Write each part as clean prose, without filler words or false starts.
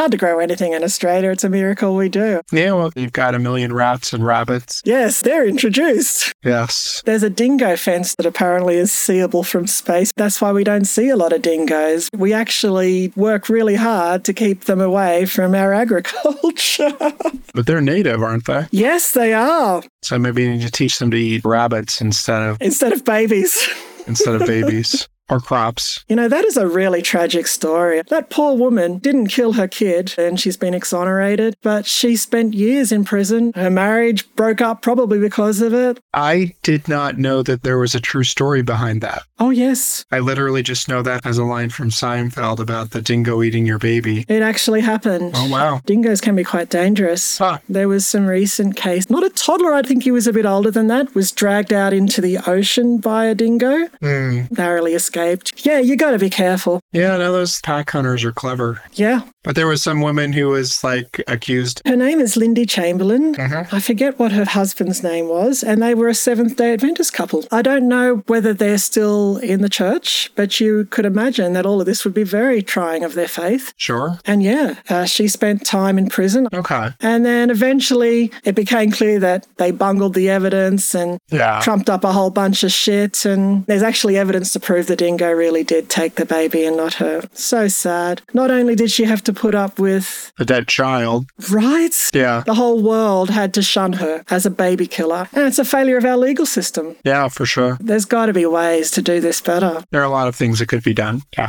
hard to grow anything in Australia. It's a miracle we do. Yeah, well, you've got a million rats and rabbits. Yes, they're introduced. Yes. There's a dingo fence that apparently is seeable from space. That's why we don't see a lot of dingoes. We actually work really hard to keep them away from our agriculture. But they're native, aren't they? Yes, they are. So maybe you need to teach them to eat rabbits instead of babies. Instead of babies. Or crops. You know, that is a really tragic story. That poor woman didn't kill her kid and she's been exonerated, but she spent years in prison. Her marriage broke up probably because of it. I did not know that there was a true story behind that. Oh, yes. I literally just know that as a line from Seinfeld about the dingo eating your baby. It actually happened. Oh, wow. Dingoes can be quite dangerous. Huh. There was some recent case. Not a toddler, I think he was a bit older than that, was dragged out into the ocean by a dingo. Narrowly escaped. Yeah, you got to be careful. Yeah, no, those pack hunters are clever. Yeah. But there was some woman who was accused. Her name is Lindy Chamberlain. I forget what her husband's name was, and they were a Seventh-day Adventist couple. I don't know whether they're still in the church, but you could imagine that all of this would be very trying of their faith. Sure. And yeah, she spent time in prison. Okay. And then eventually it became clear that they bungled the evidence and trumped up a whole bunch of shit. And there's actually evidence to prove the dingo really did take the baby and not her. So sad. Not only did she have to put up with a dead child. Right? Yeah. The whole world had to shun her as a baby killer. And it's a failure of our legal system. Yeah, for sure. There's got to be ways to do this better. There are a lot of things that could be done. Yeah.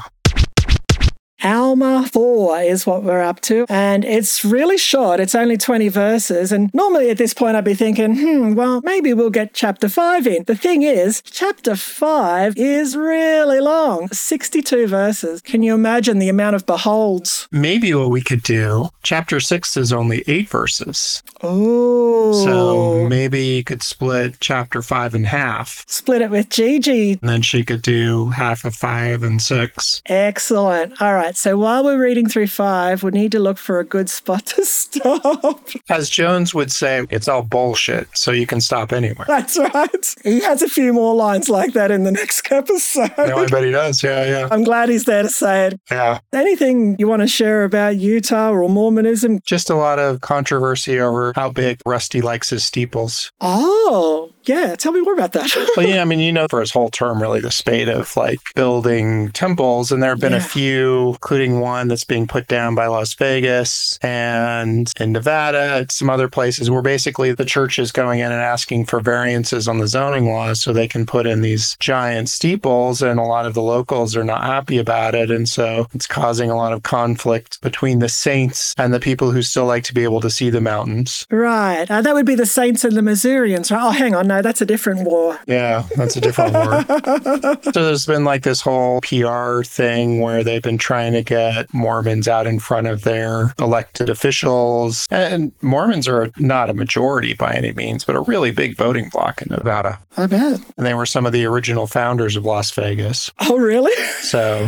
Alma 4 is what we're up to, and it's really short. It's only 20 verses, and normally at this point I'd be thinking, well, maybe we'll get chapter 5 in. The thing is, chapter 5 is really long, 62 verses. Can you imagine the amount of beholds? Maybe what we could do, chapter 6 is only 8 verses. Oh. So maybe you could split chapter 5 in half. Split it with Gigi. And then she could do half of 5 and 6. Excellent. All right. So while we're reading through 5, we need to look for a good spot to stop. As Jones would say, it's all bullshit, so you can stop anywhere. That's right. He has a few more lines like that in the next episode. No, I bet he does. Yeah. I'm glad he's there to say it. Yeah. Anything you want to share about Utah or Mormonism? Just a lot of controversy over how big Rusty likes his steeples. Oh, yeah. Tell me more about that. Well, yeah, I mean, for his whole term, really, the spate of building temples, and there have been a few, including one that's being put down by Las Vegas and in Nevada and some other places where basically the church is going in and asking for variances on the zoning laws so they can put in these giant steeples, and a lot of the locals are not happy about it. And so it's causing a lot of conflict between the saints and the people who still like to be able to see the mountains. Right. That would be the Saints and the Missourians, right? Oh, hang on. No, that's a different war. Yeah, that's a different war. So there's been this whole PR thing where they've been trying to get Mormons out in front of their elected officials. And Mormons are not a majority by any means, but a really big voting bloc in Nevada. I bet. And they were some of the original founders of Las Vegas. Oh, really? So...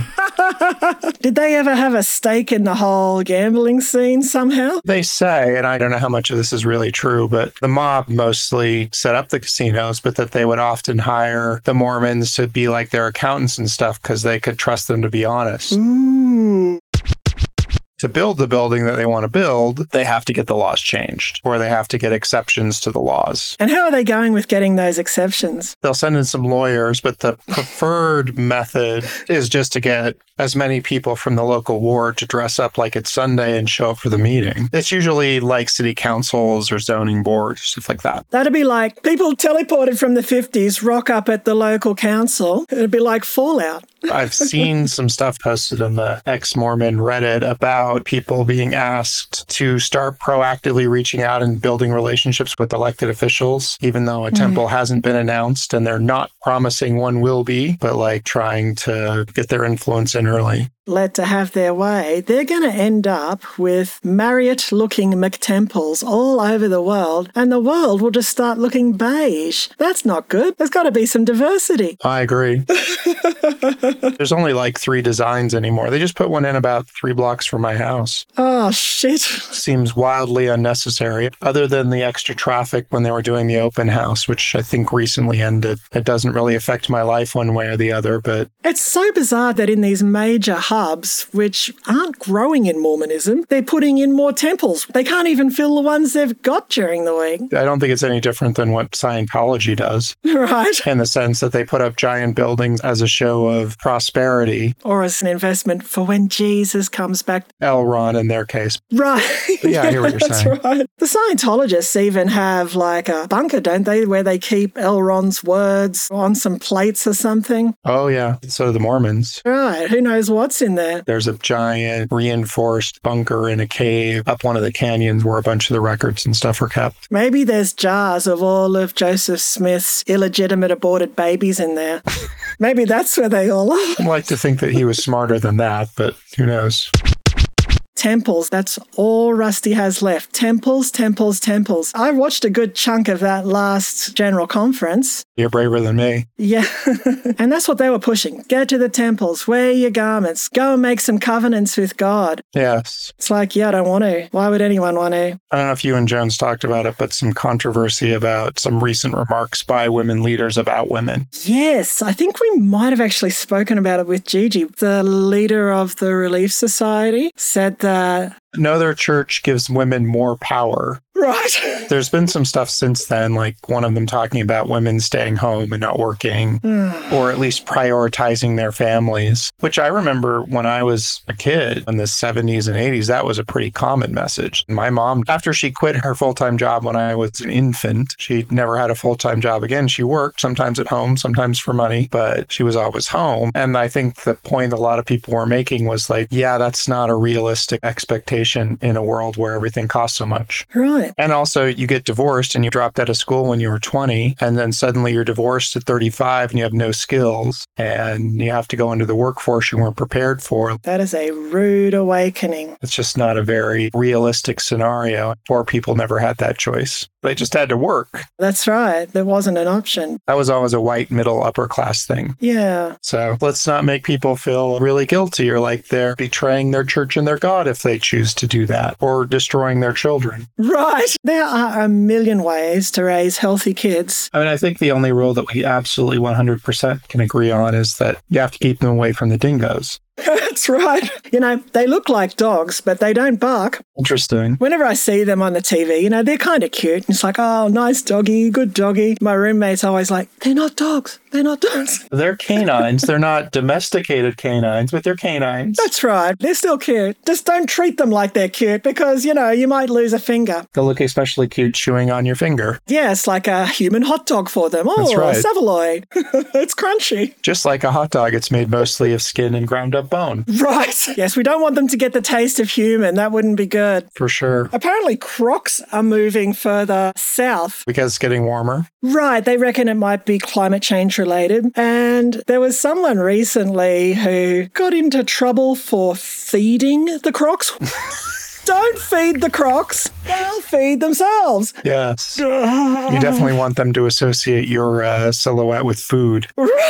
Did they ever have a stake in the whole gambling scene somehow? They say, and I don't know how much of this is really true, but the mob mostly set up the casinos, but that they would often hire the Mormons to be their accountants and stuff because they could trust them to be honest. Ooh. To build the building that they want to build, they have to get the laws changed, or they have to get exceptions to the laws. And how are they going with getting those exceptions? They'll send in some lawyers, but the preferred method is just to get as many people from the local ward to dress up like it's Sunday and show up for the meeting. It's usually city councils or zoning boards, stuff like that. That'd be like people teleported from the 50s rock up at the local council. It'd be like Fallout. I've seen some stuff posted on the ex-Mormon Reddit about people being asked to start proactively reaching out and building relationships with elected officials, even though a temple hasn't been announced and they're not promising one will be, but trying to get their influence in early. Let to have their way, they're going to end up with Marriott-looking McTemples all over the world, and the world will just start looking beige. That's not good. There's got to be some diversity. I agree. There's only 3 designs anymore. They just put one in about 3 blocks from my house. Oh, shit. Seems wildly unnecessary, other than the extra traffic when they were doing the open house, which I think recently ended. It doesn't really affect my life one way or the other, but... It's so bizarre that in these major hubs which aren't growing in Mormonism. They're putting in more temples. They can't even fill the ones they've got during the week. I don't think it's any different than what Scientology does. Right. In the sense that they put up giant buildings as a show of prosperity. Or as an investment for when Jesus comes back. Elron in their case. Right. Yeah, I hear what you're saying. That's right. The Scientologists even have like a bunker, don't they, where they keep Elron's words on some plates or something. Oh, yeah. So do the Mormons. Right. Who knows what's in there? There's a giant reinforced bunker in a cave up one of the canyons where a bunch of the records and stuff are kept. Maybe there's jars of all of Joseph Smith's illegitimate aborted babies in there. Maybe that's where they all are. I'd like to think that he was smarter than that, but who knows? Temples, that's all Rusty has left. Temples, temples, temples. I watched a good chunk of that last general conference. You're braver than me. Yeah. And that's what they were pushing. Get to the temples, wear your garments, go and make some covenants with God. Yes. It's like, yeah, I don't want to. Why would anyone want to? I don't know if you and Jones talked about it, but some controversy about some recent remarks by women leaders about women. Yes, I think we might have actually spoken about it with Gigi. The leader of the Relief Society said that... No other church gives women more power. Right. There's been some stuff since then, like one of them talking about women staying home and not working, or at least prioritizing their families, which I remember when I was a kid in the 70s and 80s, that was a pretty common message. My mom, after she quit her full-time job when I was an infant, she never had a full-time job again. She worked sometimes at home, sometimes for money, but she was always home. And I think the point a lot of people were making was like, yeah, that's not a realistic expectation in a world where everything costs so much. Right. And also, you get divorced and you dropped out of school when you were 20, and then suddenly you're divorced at 35 and you have no skills and you have to go into the workforce you weren't prepared for. That is a rude awakening. It's just not a very realistic scenario. Poor people never had that choice. They just had to work. That's right. There wasn't an option. That was always a white, middle, upper class thing. Yeah. So let's not make people feel really guilty or like they're betraying their church and their God if they choose to do that, or destroying their children. Right. There are a million ways to raise healthy kids. I mean, I think the only rule that we absolutely 100% can agree on is that you have to keep them away from the dingoes. That's right. You know, they look like dogs, but they don't bark. Interesting. Whenever I see them on the TV, you know, they're kind of cute. It's like, oh, nice doggy, good doggy. My roommate's always like, they're not dogs. They're not dogs. They're canines. They're not domesticated canines, but they're canines. That's right. They're still cute. Just don't treat them like they're cute because, you know, you might lose a finger. They'll look especially cute chewing on your finger. Yeah, it's like a human hot dog for them. Oh, That's right. Saveloy. It's crunchy. Just like a hot dog, it's made mostly of skin and ground up bone. Right. Yes, we don't want them to get the taste of human. That wouldn't be good. For sure. Apparently, crocs are moving further south. Because it's getting warmer. Right. They reckon it might be climate change related. And there was someone recently who got into trouble for feeding the crocs. Don't feed the crocs. They'll feed themselves. Yes. You definitely want them to associate your silhouette with food.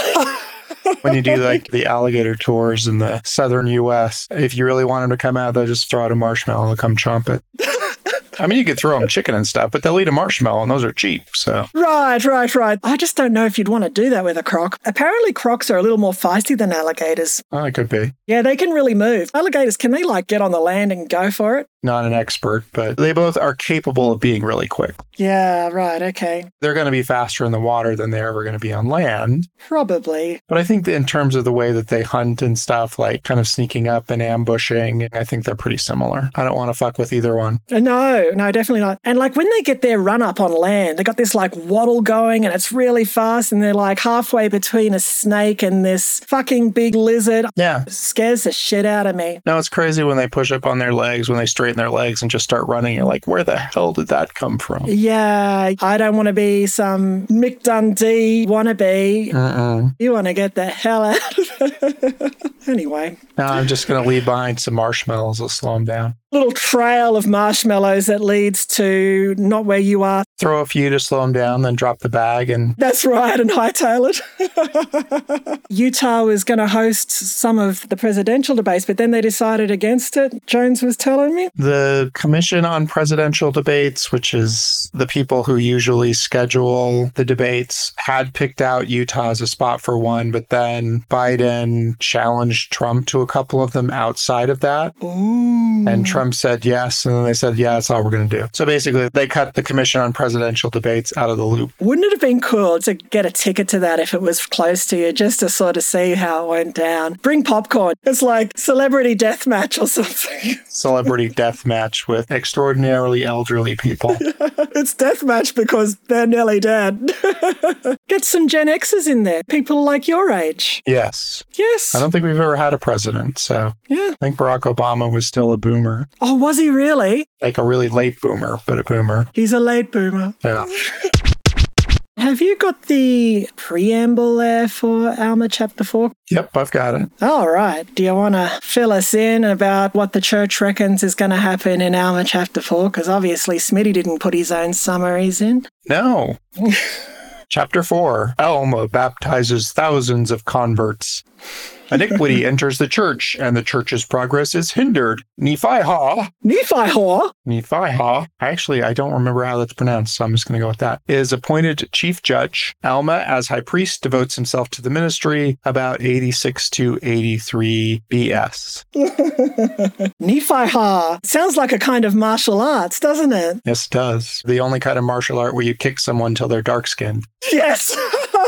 When you do like the alligator tours in the southern U.S., if you really want them to come out, they'll just throw out a marshmallow and they'll come chomp it. I mean, you could throw them chicken and stuff, but they'll eat a marshmallow and those are cheap, so. Right. I just don't know if you'd want to do that with a croc. Apparently, crocs are a little more feisty than alligators. Oh, it could be. Yeah, they can really move. Alligators, can they like get on the land and go for it? Not an expert, but they both are capable of being really quick. Yeah, right. Okay. They're going to be faster in the water than they're ever going to be on land. Probably. But I think that in terms of the way that they hunt and stuff, like kind of sneaking up and ambushing, I think they're pretty similar. I don't want to fuck with either one. No, definitely not. And like when they get their run up on land, they got this like waddle going and it's really fast and they're like halfway between a snake and this fucking big lizard. Yeah. It scares the shit out of me. No, it's crazy when they push up on their legs, when they straighten their legs and just start running. You're like, where the hell did that come from? Yeah, I don't want to be some Mick Dundee wannabe. You want to get the hell out of it. Anyway. Now I'm just going to leave behind some marshmallows. I'll slow them down. Little trail of marshmallows that leads to not where you are. Throw a few to slow them down, then drop the bag and... That's right, and hightail it. Utah was going to host some of the presidential debates, but then they decided against it, Jones was telling me. The Commission on Presidential Debates, which is the people who usually schedule the debates, had picked out Utah as a spot for one, but then Biden challenged Trump to a couple of them outside of that. Ooh. And Trump said yes, and then they said, yeah, that's all we're going to do. So basically, they cut the Commission on Presidential Debates out of the loop. Wouldn't it have been cool to get a ticket to that if it was close to you, just to sort of see how it went down? Bring popcorn. It's like Celebrity Deathmatch or something. Celebrity Deathmatch with extraordinarily elderly people. It's Deathmatch because they're nearly dead. Get some Gen Xers in there. People like your age. Yes. Yes. I don't think we've ever had a president, so Yeah. I think Barack Obama was still a boomer. Oh, was he really? Like a really late boomer, but a boomer. He's a late boomer. Yeah. Have you got the preamble there for Alma chapter 4? Yep, I've got it. All right. Do you want to fill us in about what the church reckons is going to happen in Alma chapter 4? Because obviously Smitty didn't put his own summaries in. No. Chapter 4, Alma baptizes thousands of converts. Iniquity enters the church, and the church's progress is hindered. Nephi-ha. Nephi-ha? Nephi-ha. Actually, I don't remember how that's pronounced, so I'm just going to go with that. Is appointed chief judge. Alma, as high priest, devotes himself to the ministry, about 86 to 83 BS. Nephi-ha. Sounds like a kind of martial arts, doesn't it? Yes, it does. The only kind of martial art where you kick someone till they're dark-skinned. Yes.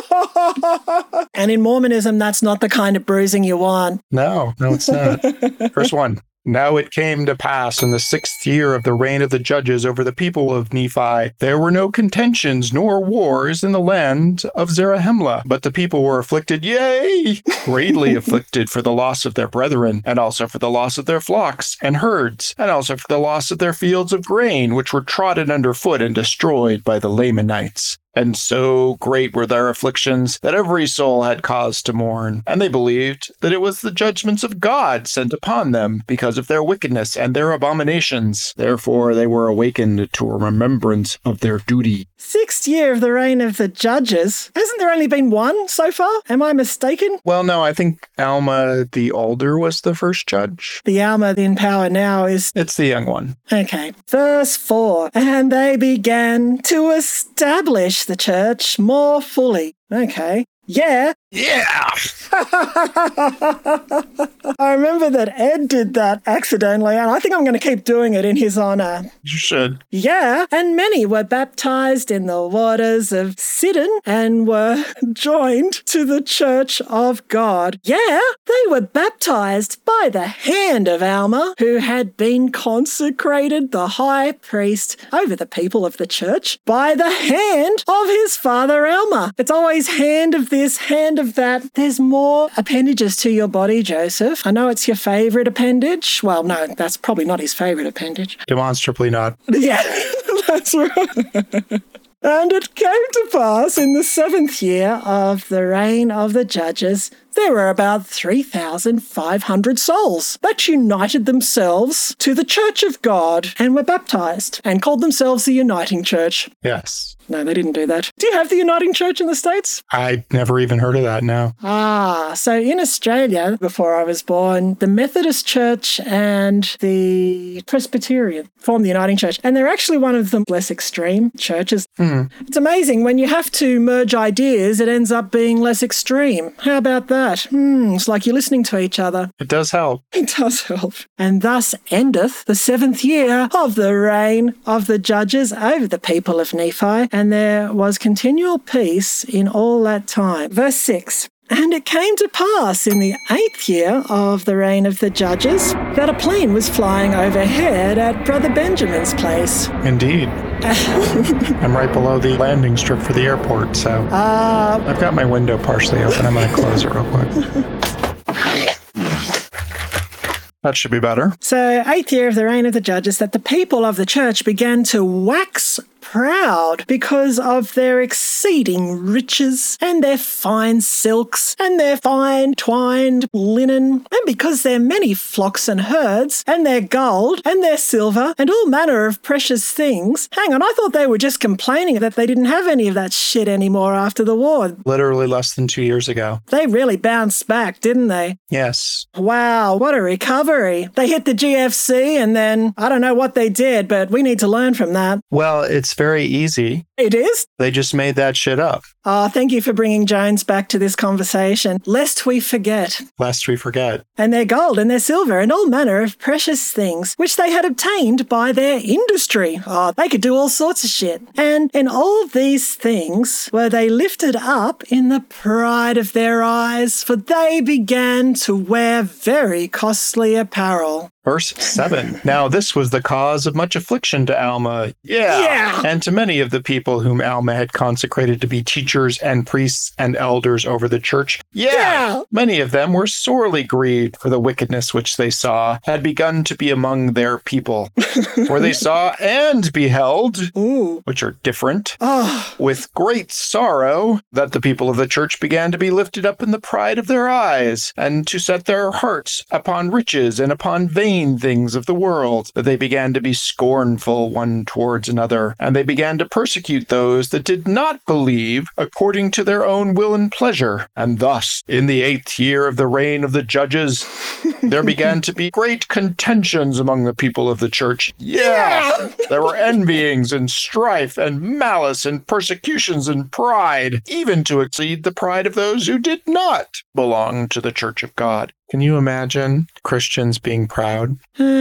And in Mormonism, that's not the kind of bruising you want. No, it's not. Verse 1. Now it came to pass in the 6th year of the reign of the judges over the people of Nephi, there were no contentions nor wars in the land of Zarahemla, but the people were afflicted, yea, greatly afflicted for the loss of their brethren, and also for the loss of their flocks and herds, and also for the loss of their fields of grain, which were trodden under foot and destroyed by the Lamanites. And so great were their afflictions that every soul had cause to mourn. And they believed that it was the judgments of God sent upon them because of their wickedness and their abominations. Therefore they were awakened to a remembrance of their duty. 6th year of the reign of the judges. Hasn't there only been one so far? Am I mistaken? Well, no, I think Alma the older was the first judge. The Alma in power now is... It's the young one. Okay. Verse 4. And they began to establish the church more fully. Okay. Yeah. Yeah! I remember that Ed did that accidentally, and I think I'm going to keep doing it in his honor. You should. Yeah, and many were baptized in the waters of Sidon and were joined to the church of God. Yeah, they were baptized by the hand of Alma, who had been consecrated the high priest over the people of the church by the hand of his father Alma. It's always hand of this, hand of that. There's more appendages to your body, Joseph. I know it's your favorite appendage. Well, no, that's probably not his favorite appendage. Demonstrably not. Yeah, that's right. And it came to pass in the 7th year of the reign of the judges, there were about 3,500 souls that united themselves to the Church of God and were baptized and called themselves the Uniting Church. Yes. No, they didn't do that. Do you have the Uniting Church in the States? I never even heard of that, no. So in Australia, before I was born, the Methodist Church and the Presbyterian formed the Uniting Church. And they're actually one of the less extreme churches. It's amazing. When you have to merge ideas, it ends up being less extreme. How about that? It's like you're listening to each other. It does help. It does help. And thus endeth the 7th year of the reign of the judges over the people of Nephi, and there was continual peace in all that time. Verse 6. And it came to pass in the 8th year of the reign of the judges that a plane was flying overhead at Brother Benjamin's place. Indeed. I'm right below the landing strip for the airport, so I've got my window partially open. I'm going to close it real quick. That should be better. So, 8th year of the reign of the judges, that the people of the church began to wax proud because of their exceeding riches and their fine silks and their fine twined linen, and because their many flocks and herds and their gold and their silver and all manner of precious things. Hang on, I thought they were just complaining that they didn't have any of that shit anymore after the war. Literally less than 2 years ago. They really bounced back, didn't they? Yes. Wow, what a recovery. They hit the GFC and then I don't know what they did, but we need to learn from that. Well, it's very easy. It is? They just made that shit up. Oh, thank you for bringing Jones back to this conversation, lest we forget. Lest we forget. And their gold and their silver and all manner of precious things, which they had obtained by their industry. Oh, they could do all sorts of shit. And in all these things were they lifted up in the pride of their eyes, for they began to wear very costly apparel. Verse 7. Now this was the cause of much affliction to Alma. Yeah. And to many of the people whom Alma had consecrated to be teachers and priests and elders over the church. Yeah. Many of them were sorely grieved for the wickedness which they saw had begun to be among their people. For they saw and beheld, which are different, with great sorrow that the people of the church began to be lifted up in the pride of their eyes, and to set their hearts upon riches and upon vain things of the world, that they began to be scornful one towards another, and they began to persecute those that did not believe according to their own will and pleasure. And thus, in the 8th year of the reign of the judges, there began to be great contentions among the people of the church. Yeah! There were envyings and strife and malice and persecutions and pride, even to exceed the pride of those who did not belong to the church of God. Can you imagine Christians being proud?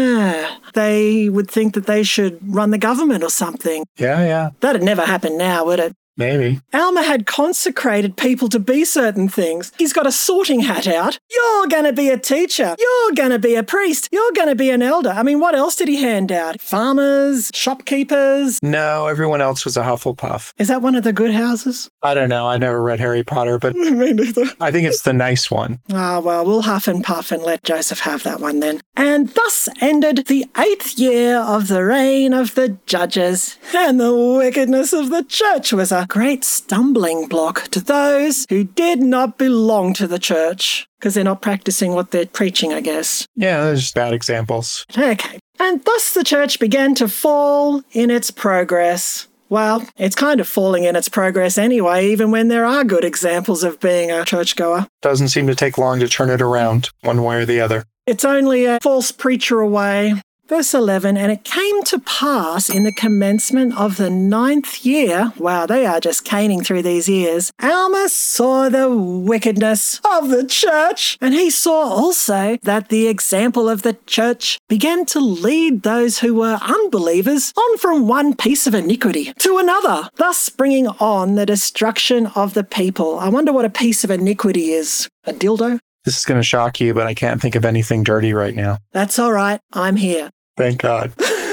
They would think that they should run the government or something. Yeah. That'd never happen now, would it? Maybe. Alma had consecrated people to be certain things. He's got a sorting hat out. You're going to be a teacher. You're going to be a priest. You're going to be an elder. I mean, what else did he hand out? Farmers? Shopkeepers? No, everyone else was a Hufflepuff. Is that one of the good houses? I don't know. I never read Harry Potter, but Me neither. I think it's the nice one. Ah, well, we'll huff and puff and let Joseph have that one then. And thus ended the 8th year of the reign of the judges, and the wickedness of the church was a great stumbling block to those who did not belong to the church, because they're not practicing what they're preaching, I guess. Yeah, there's bad examples. Okay. And thus the church began to fall in its progress. Well, it's kind of falling in its progress anyway, even when there are good examples of being a churchgoer. Doesn't seem to take long to turn it around, one way or the other. It's only a false preacher away. Verse 11, and it came to pass in the commencement of the 9th year, wow, they are just caning through these years, Alma saw the wickedness of the church, and he saw also that the example of the church began to lead those who were unbelievers on from one piece of iniquity to another, thus bringing on the destruction of the people. I wonder what a piece of iniquity is. A dildo? This is going to shock you, but I can't think of anything dirty right now. That's all right. I'm here. Thank God.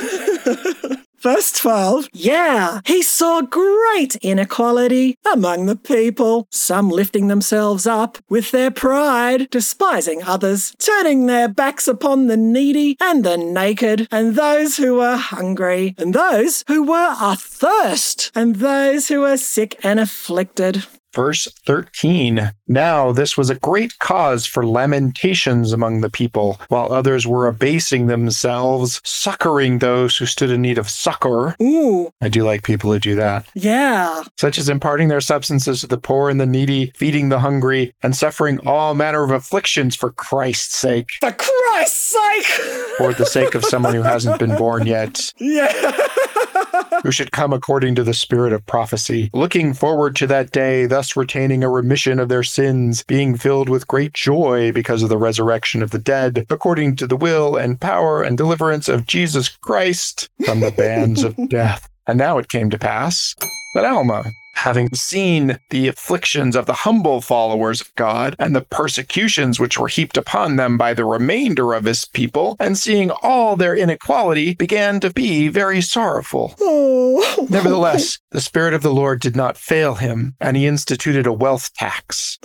Verse 12, yeah, he saw great inequality among the people, some lifting themselves up with their pride, despising others, turning their backs upon the needy and the naked, and those who were hungry, and those who were athirst, and those who were sick and afflicted. Verse 13. Now this was a great cause for lamentations among the people, while others were abasing themselves, succoring those who stood in need of succor. Ooh. I do like people who do that. Yeah. Such as imparting their substances to the poor and the needy, feeding the hungry, and suffering all manner of afflictions for Christ's sake. For Christ's sake! For the sake of someone who hasn't been born yet. Yeah. Who should come according to the spirit of prophecy, looking forward to that day, thus retaining a remission of their sins, being filled with great joy because of the resurrection of the dead, according to the will and power and deliverance of Jesus Christ from the bands of death. And now it came to pass that Alma, having seen the afflictions of the humble followers of God and the persecutions which were heaped upon them by the remainder of his people, and seeing all their inequality, began to be very sorrowful. Oh. Nevertheless, the Spirit of the Lord did not fail him, and he instituted a wealth tax.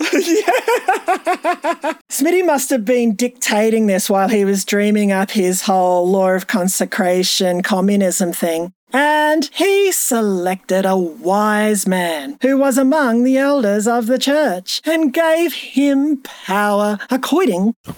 Smitty must have been dictating this while he was dreaming up his whole law of consecration communism thing. And And he selected a wise man who was among the elders of the church and gave him power according to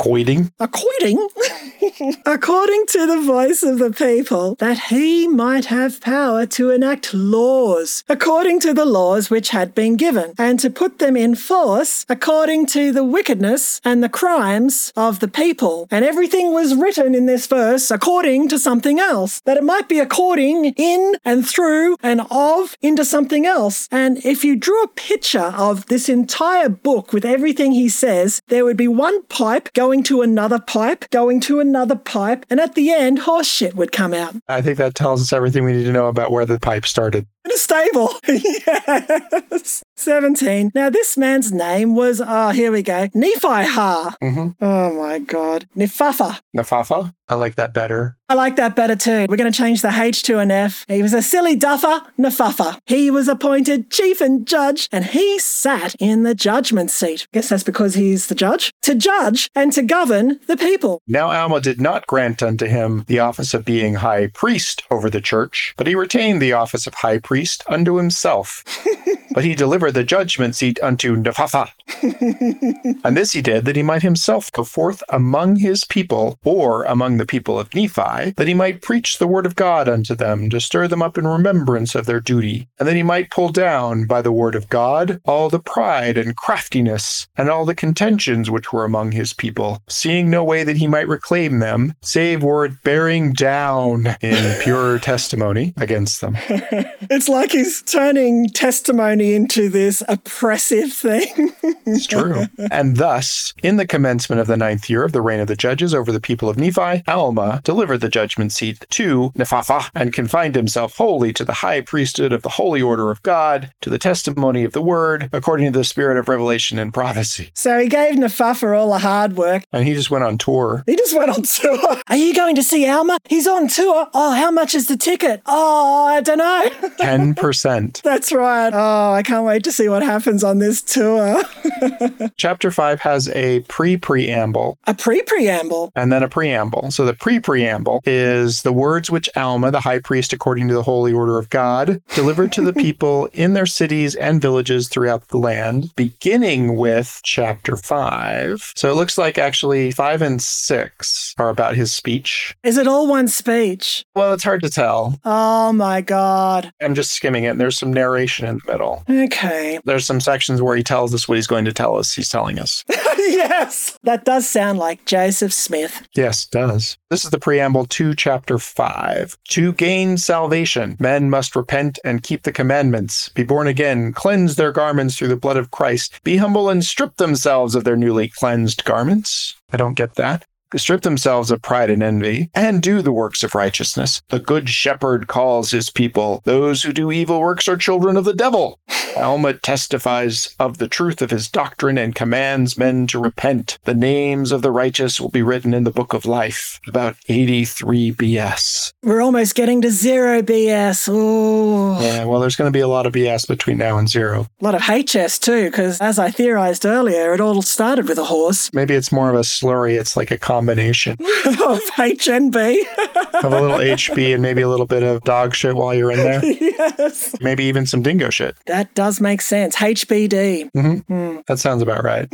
the voice of the people, that he might have power to enact laws according to the laws which had been given, and to put them in force according to the wickedness and the crimes of the people. And everything was written in this verse according to something else, that it might be according in and through and of into something else. And if you drew a picture of this entire book with everything he says, there would be one pipe going to another pipe, going to another pipe, and at the end, horse shit would come out. I think that tells us everything we need to know about where the pipe started. In a stable. Yes. 17. Now, this man's name was, here we go, Nephi-ha. Oh, my God. Nefafa? I like that better. I like that better too. We're going to change the H to an F. He was a silly duffer, Nefafa. He was appointed chief and judge, and he sat in the judgment seat. I guess that's because he's the judge. To judge and to govern the people. Now Alma did not grant unto him the office of being high priest over the church, but he retained the office of high priest unto himself. But he delivered the judgment seat unto Nefafa. And this he did, that he might himself go forth among his people, or among the people of Nephi, that he might preach the word of God unto them, to stir them up in remembrance of their duty, and that he might pull down by the word of God all the pride and craftiness, and all the contentions which were among his people, seeing no way that he might reclaim them, save were it bearing down in pure testimony against them. It's like he's turning testimony into this oppressive thing. It's true. And thus, in the commencement of the 9th year of the reign of the judges over the people of Nephi, Alma delivered the judgment seat to Nefafa, and confined himself wholly to the high priesthood of the holy order of God, to the testimony of the word, according to the spirit of revelation and prophecy. So he gave Nefafa all the hard work. And he just went on tour. Are you going to see Alma? He's on tour. Oh, how much is the ticket? Oh, I don't know. 10%. That's right. Oh, I can't wait to see what happens on this tour. Chapter 5 has a pre-preamble. A pre-preamble? And then a preamble. So the pre-preamble is the words which Alma, the high priest according to the holy order of God, delivered to the people in their cities and villages throughout the land, beginning with chapter 5. So it looks like actually 5 and 6 are about his speech. Is it all one speech? Well, it's hard to tell. Oh my God. I'm just skimming it, and there's some narration in the middle. Okay. There's some sections where he tells us what he's going to tell us. He's telling us. Yes! That does sound like Joseph Smith. Yes, it does. This is the preamble to chapter 5. To gain salvation, men must repent and keep the commandments, be born again, cleanse their garments through the blood of Christ, be humble and strip themselves of their newly cleansed garments. I don't get that. Strip themselves of pride and envy, and do the works of righteousness. The good shepherd calls his people. Those who do evil works are children of the devil. Alma testifies of the truth of his doctrine and commands men to repent. The names of the righteous will be written in the book of life. About 83 BS. We're almost getting to 0 BS. Ooh. Yeah, well, there's going to be a lot of BS between now and 0. A lot of HS too, because as I theorized earlier, it all started with a horse. Maybe it's more of a slurry. It's like a combination of HNB. Of a little HB and maybe a little bit of dog shit while you're in there. Yes. Maybe even some dingo shit. That does make sense. HBD. That sounds about right.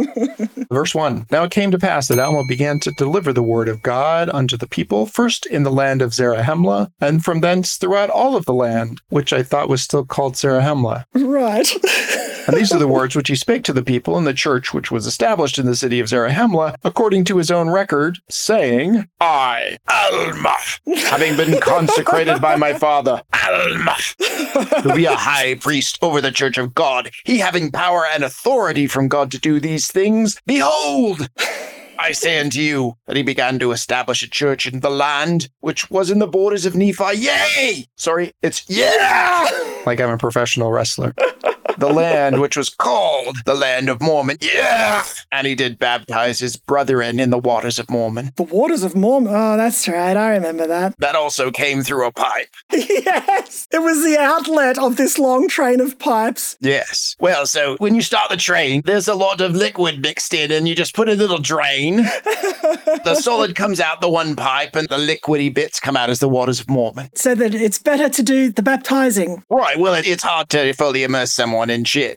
Verse 1. Now it came to pass that Alma began to deliver the word of God unto the people, first in the land of Zarahemla, and from thence throughout all of the land, which I thought was still called Zarahemla. Right. And these are the words which he spake to the people in the church which was established in the city of Zarahemla, according to his own record, saying, I, Alma, having been consecrated by my father, Alma, to be a high priest over the church of God, he having power and authority from God to do these things, behold, I say unto you that he began to establish a church in the land which was in the borders of Nephi. Yea! Sorry, it's yeah! Like I'm a professional wrestler. the land which was called the land of Mormon. Yeah! And he did baptize his brethren in the waters of Mormon. The waters of Mormon. Oh, that's right. I remember that. That also came through a pipe. Yes. It was the outlet of this long train of pipes. Yes. Well, so when you start the train, there's a lot of liquid mixed in, and you just put a little drain. The solid comes out the one pipe, and the liquidy bits come out as the waters of Mormon. So that it's better to do the baptizing. Right. Well, it's hard to fully immerse someone in shit.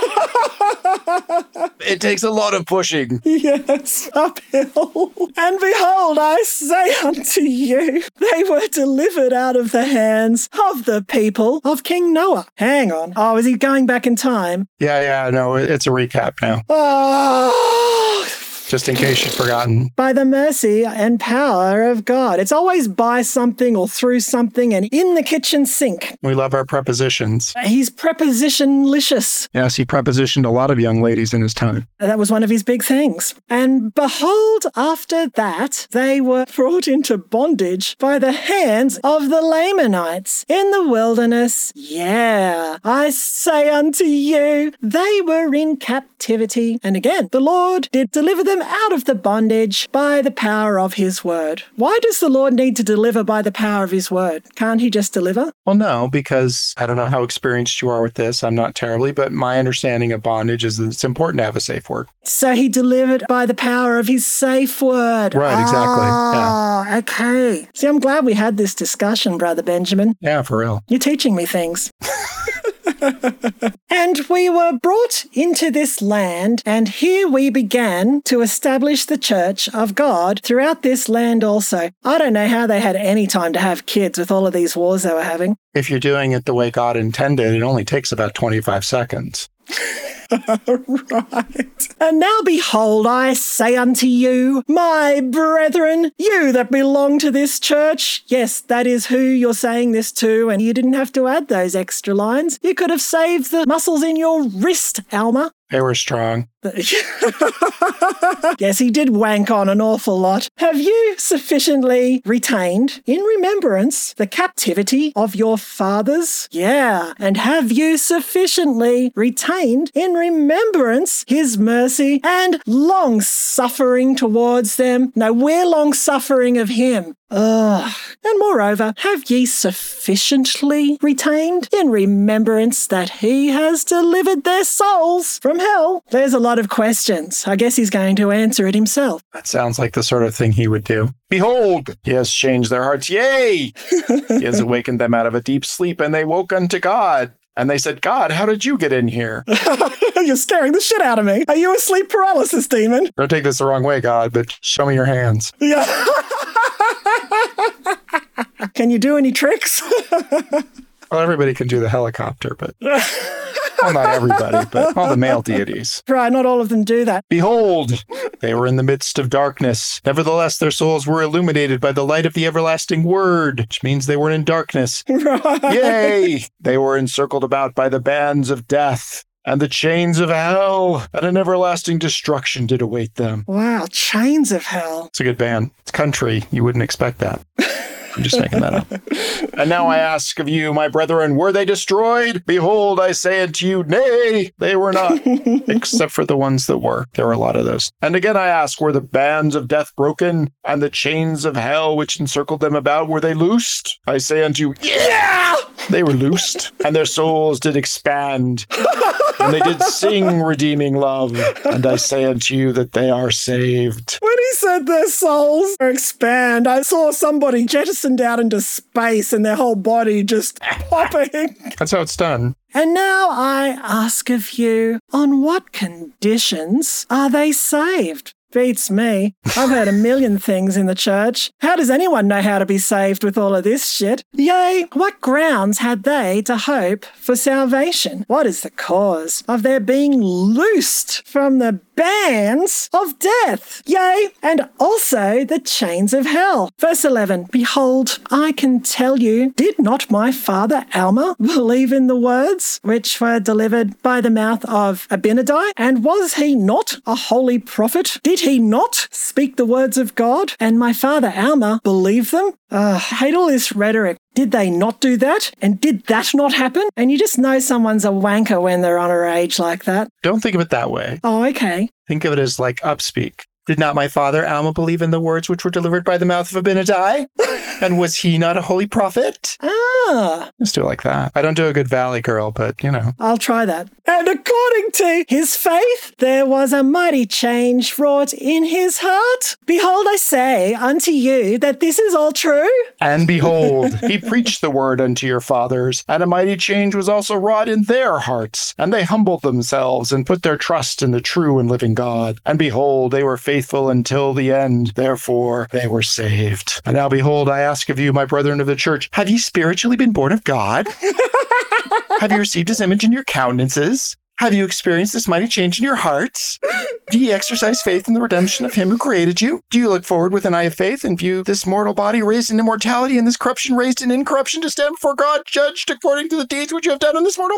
It takes a lot of pushing. Yes, uphill. And behold, I say unto you, they were delivered out of the hands of the people of King Noah. Hang on. Oh, is he going back in time? Yeah, no, it's a recap now. Oh, Just in case you've forgotten. by the mercy and power of God. It's always by something or through something and in the kitchen sink. We love our prepositions. He's prepositionlicious. Yes, he prepositioned a lot of young ladies in his time. That was one of his big things. And behold, after that, they were brought into bondage by the hands of the Lamanites in the wilderness. Yeah, I say unto you, they were in captivity. And again, the Lord did deliver them out of the bondage by the power of his word. Why does the Lord need to deliver by the power of his word? Can't he just deliver? Well, no, because I don't know how experienced you are with this. I'm not terribly, but my understanding of bondage is that it's important to have a safe word. So he delivered by the power of his safe word. Right, exactly. Ah, okay. See, I'm glad we had this discussion, Brother Benjamin. Yeah, for real. You're teaching me things. And we were brought into this land, and here we began to establish the church of God throughout this land also. I don't know how they had any time to have kids with all of these wars they were having. If you're doing it the way God intended, it only takes about 25 seconds. Right. And now behold, I say unto you, my brethren, you that belong to this church. Yes, that is who you're saying this to, and you didn't have to add those extra lines. You could have saved the muscles in your wrist, Alma. They were strong. Yes, he did wank on an awful lot. Have you sufficiently retained in remembrance the captivity of your fathers? Yeah. And have you sufficiently retained in remembrance his mercy and long suffering towards them? No, we're long suffering of him. Ugh. And moreover, have ye sufficiently retained in remembrance that he has delivered their souls from hell? There's a lot of questions. I guess he's going to answer it himself. That sounds like the sort of thing he would do. Behold, he has changed their hearts. Yea! He has awakened them out of a deep sleep, and they woke unto God. And they said, God, how did you get in here? You're scaring the shit out of me. Are you a sleep paralysis demon? Don't take this the wrong way, God, but show me your hands. Yeah. Can you do any tricks? Well, everybody can do the helicopter, but... Well, not everybody, but all the male deities. Right, not all of them do that. Behold, they were in the midst of darkness. Nevertheless, their souls were illuminated by the light of the everlasting word, which means they weren't in darkness. Right. Yea! They were encircled about by the bands of death, and the chains of hell, and an everlasting destruction did await them. Wow, chains of hell. It's a good band. It's country. You wouldn't expect that. I'm just making that up. And now I ask of you, my brethren, were they destroyed? Behold, I say unto you, nay, they were not, except for the ones that were. There were a lot of those. And again I ask, were the bands of death broken, and the chains of hell which encircled them about, were they loosed? I say unto you, yeah! They were loosed, and their souls did expand, and they did sing redeeming love. And I say unto you that they are saved. When he said their souls expand, I saw somebody jettisoned out into space and their whole body just popping. That's how it's done. And now I ask of you, on what conditions are they saved? Beats me. I've heard a million things in the church. How does anyone know how to be saved with all of this shit? Yea, what grounds had they to hope for salvation? What is the cause of their being loosed from the bands of death? Yea, and also the chains of hell. Verse 11, behold, I can tell you, did not my father Alma believe in the words which were delivered by the mouth of Abinadi? And was he not a holy prophet? Did he not speak the words of God? And my father Alma believed them? I hate all this rhetoric. Did they not do that? And did that not happen? And you just know someone's a wanker when they're on a rage like that. Don't think of it that way. Oh, okay. Think of it as like upspeak. Did not my father Alma believe in the words which were delivered by the mouth of Abinadi? And was he not a holy prophet? Ah. Let's do it like that. I don't do a good Valley Girl, but you know. I'll try that. And according to his faith, there was a mighty change wrought in his heart. Behold, I say unto you that this is all true. And behold, he preached the word unto your fathers, and a mighty change was also wrought in their hearts. And they humbled themselves and put their trust in the true and living God. And behold, they were faithful until the end. Therefore, they were saved. And now behold, I ask of you, my brethren of the church, have ye spiritually been born of God? Have you received his image in your countenances? Have you experienced this mighty change in your hearts? Do ye exercise faith in the redemption of him who created you? Do you look forward with an eye of faith and view this mortal body raised in immortality and this corruption raised in incorruption to stand before God, judged according to the deeds which you have done in this mortal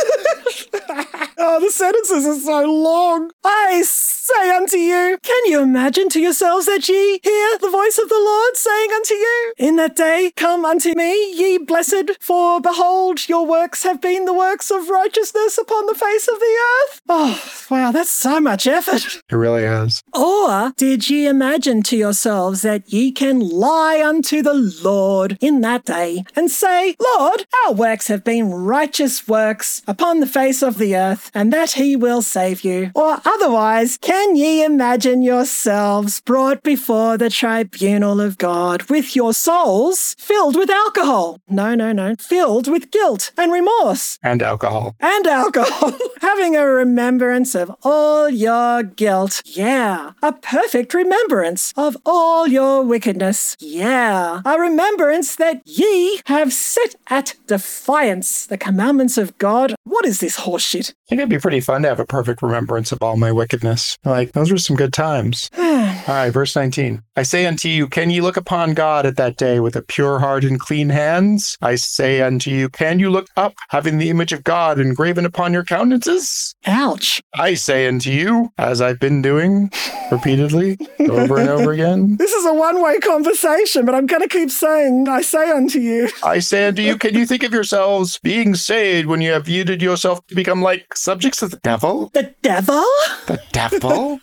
body? Oh, the sentences are so long. I say unto you, can you imagine to yourselves that ye hear the voice of the Lord saying unto you, in that day, come unto me, ye blessed, for behold, your works have been the works of righteousness upon the face of the earth. Oh, wow, that's so much effort. It really is. Or did ye imagine to yourselves that ye can lie unto the Lord in that day and say, Lord, our works have been righteous works upon the face of the earth, and that he will save you? Or otherwise, can ye imagine yourselves brought before the tribunal of God with your souls filled with alcohol? No. Filled with guilt and remorse. And alcohol. And alcohol. Having a remembrance of all your guilt. Yeah. A perfect remembrance of all your wickedness. Yeah. A remembrance that ye have set at defiance the commandments of God. What is this horse shit? I think it'd be pretty fun to have a perfect remembrance of all my wickedness. Like, those were some good times. All right, verse 19. I say unto you, can ye look upon God at that day with a pure heart and clean hands? I say unto you, can you look up, having the image of God engraven upon your countenances? Ouch. I say unto you, as I've been doing repeatedly, over and over again. This is a one-way conversation, but I'm going to keep saying, I say unto you. I say unto you, can you think of yourselves being saved when you have yielded yourself to become like subjects of the devil? The devil? The devil?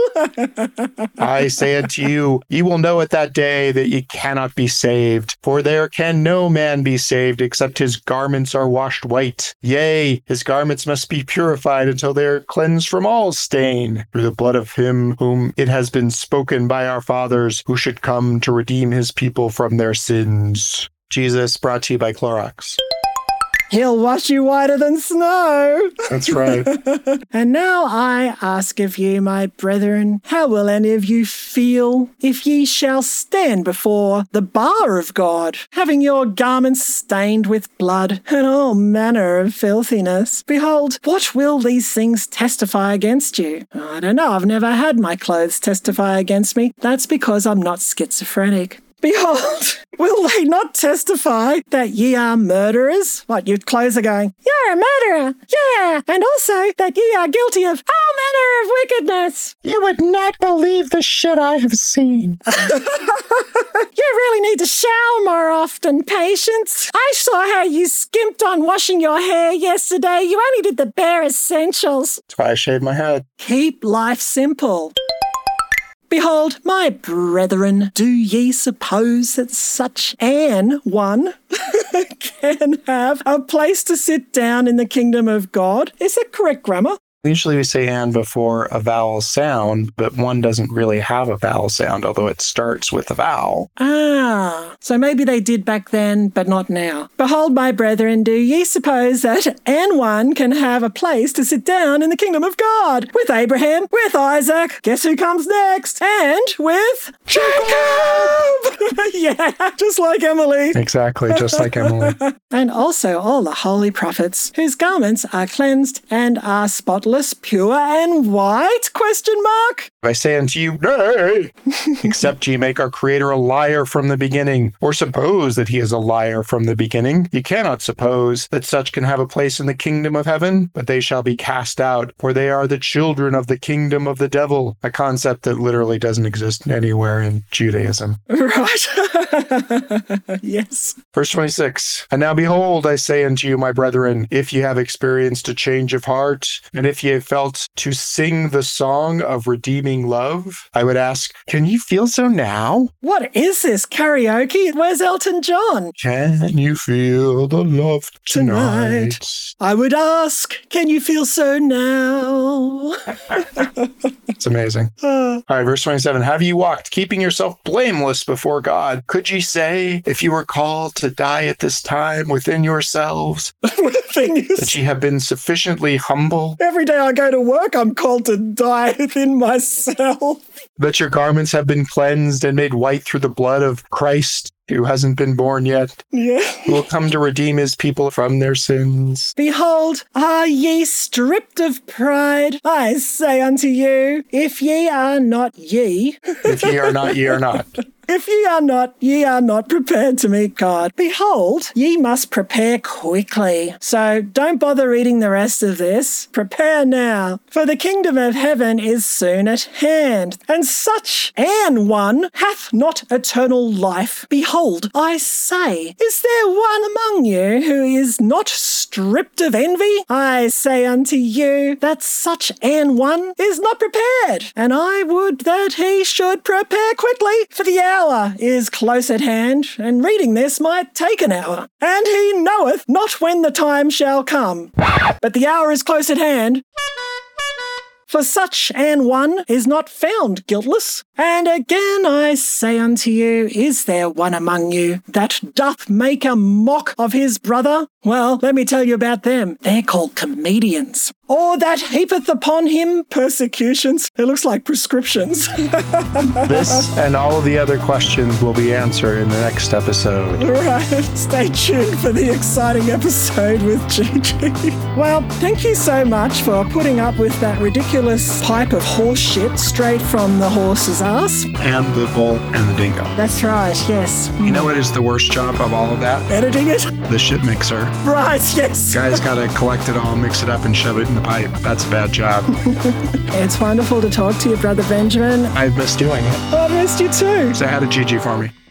I say unto you, ye will know at that day that ye cannot be saved. For there can no man be saved except his garments are washed white. Yea, his garments must be purified until they are cleansed from all stain, through the blood of him whom it has been spoken by our fathers, who should come to redeem his people from their sins. Jesus, brought to you by Clorox. He'll wash you whiter than snow. That's right. And now I ask of you, my brethren, how will any of you feel if ye shall stand before the bar of God, having your garments stained with blood and all manner of filthiness? Behold, what will these things testify against you? I don't know. I've never had my clothes testify against me. That's because I'm not schizophrenic. Behold, will they not testify that ye are murderers? What, your clothes are going, you're a murderer, yeah, and also that ye are guilty of all manner of wickedness. You would not believe the shit I have seen. You really need to shower more often, Patience. I saw how you skimped on washing your hair yesterday. You only did the bare essentials. That's why I shaved my head. Keep life simple. Behold, my brethren, do ye suppose that such an one can have a place to sit down in the kingdom of God? Is that correct grammar? Usually we say and before a vowel sound, but one doesn't really have a vowel sound, although it starts with a vowel. Ah, so maybe they did back then, but not now. Behold, my brethren, do ye suppose that an one can have a place to sit down in the kingdom of God? With Abraham, with Isaac, guess who comes next? And with Jacob! Yeah, just like Emily. Exactly, just like Emily. And also all the holy prophets, whose garments are cleansed and are spotless spotless, pure, and white? Question mark. I say unto you, nay, except ye make our Creator a liar from the beginning, or suppose that he is a liar from the beginning. Ye cannot suppose that such can have a place in the kingdom of heaven, but they shall be cast out, for they are the children of the kingdom of the devil, a concept that literally doesn't exist anywhere in Judaism. Right. Yes. Verse 26, and now behold, I say unto you, my brethren, if ye have experienced a change of heart, and if ye have felt to sing the song of redeeming love, I would ask, can you feel so now? What is this, karaoke? Where's Elton John? Can you feel the love tonight? I would ask, can you feel so now? It's amazing. All right, verse 27, have ye walked, keeping yourself blameless before God? Could ye say, if you were called to die at this time within yourselves, that ye have been sufficiently humble? Every day I go to work, I'm called to die within myself. That your garments have been cleansed and made white through the blood of Christ, who hasn't been born yet, who will come to redeem his people from their sins. Behold, are ye stripped of pride? I say unto you, if ye are not ye. If ye are not, ye are not. If ye are not prepared to meet God. Behold, ye must prepare quickly. So don't bother reading the rest of this. Prepare now, for the kingdom of heaven is soon at hand. And such an one hath not eternal life. Behold, I say, is there one among you who is not stripped of envy? I say unto you that such an one is not prepared. And I would that he should prepare quickly, for the hour is close at hand, and reading this might take an hour. And he knoweth not when the time shall come. But the hour is close at hand. For such an one is not found guiltless. And again I say unto you, is there one among you that doth make a mock of his brother? Well, let me tell you about them. They're called comedians. Or that heapeth upon him persecutions. It looks like prescriptions. This and all of the other questions will be answered in the next episode. Right. Stay tuned for the exciting episode with Gigi. Well, thank you so much for putting up with that ridiculous pipe of horse shit straight from the horse's ass. And the bull and the dingo. That's right, yes. You know what is the worst job of all of that? Editing it? The shit mixer. Right, yes. Guys gotta collect it all, mix it up, and shove it in the pipe. That's a bad job. It's wonderful to talk to you, Brother Benjamin. I've missed doing it. Oh, I missed you too. Say hi to Gigi for me.